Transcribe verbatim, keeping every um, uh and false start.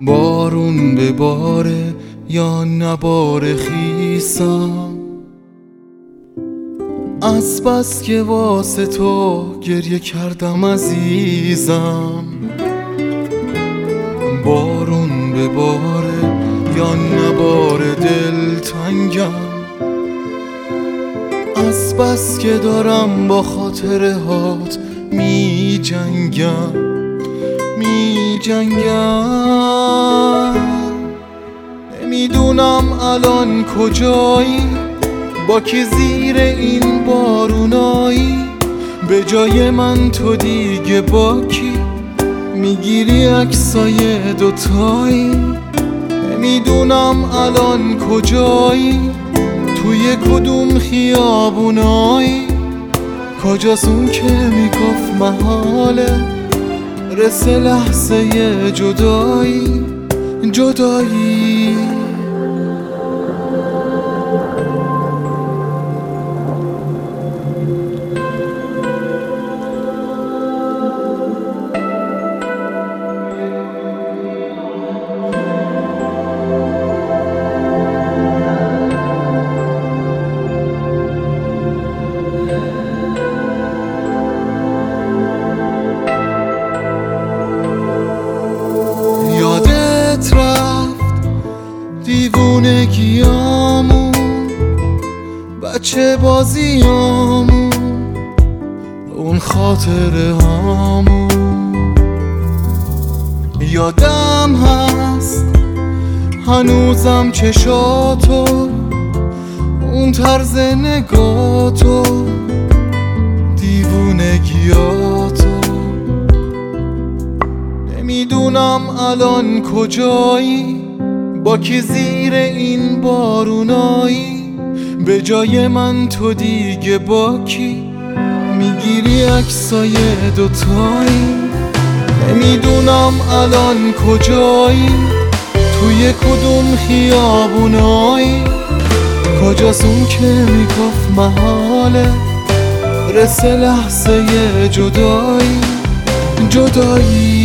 بارون بباره یا نباره خیسم، از بس که واسه تو گریه کردم عزیزم. بارون بباره یا نباره دلتنگم، از بس که دارم با خاطره هات می جنگم می جنگم. نمیدونم الان کجایی، با کی زیر این بارونایی، به جای من تو دیگه با کی میگیری عکسای دوتایی. نمیدونم الان کجایی، توی کدوم خیابونایی، کجاست اون که میگفت محاله رسه لحظه جدایی جدایی. یادت رفت دیوونگیامون، بچه بازیامون، اون خاطره هامون. یادم هست هنوزم چشاتو، اون طرز نگاتو، دیوونگیاتو. نمیدونم الان کجایی، با کی زیر این بارونایی، به جای من تو دیگه با کی میگیری عکسای دوتایی. نمیدونم الان کجایی، توی کدوم خیابونایی، کجاست اون که میگفت محاله رسه لحظه جدایی جدایی.